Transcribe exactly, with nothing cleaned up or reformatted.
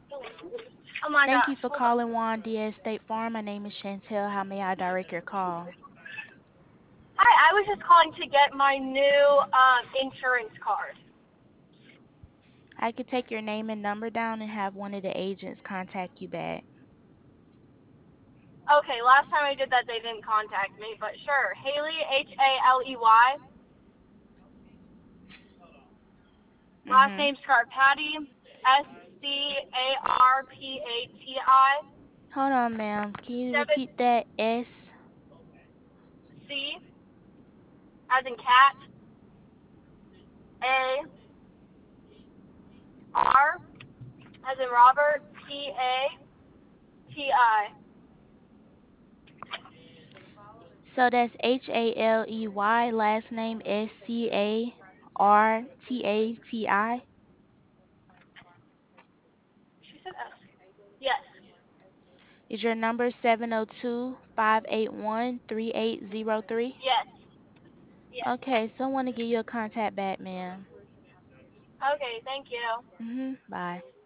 Oh my Thank you gosh, for hold on. calling Juan Diaz State Farm. My name is Chantel. How may I direct your call? Hi, I was just calling to get my new um, insurance card. I could take your name and number down and have one of the agents contact you back. Okay, last time I did that, they didn't contact me, but sure. Haley, H A L E Y. Last Mm-hmm. name Scarpati, S C A R P A T I. Hold on, ma'am. Can you seven repeat that? S. C, as in cat, A, R, as in Robert, P A T I. So that's H A L E Y, last name S C A R T A T I. She said S. Yes. Is your number seven oh two, five eight one, three eight zero three? Yes. Yes. Okay, so I want to give you a contact back, ma'am. Okay, thank you. Mm-hmm. Bye.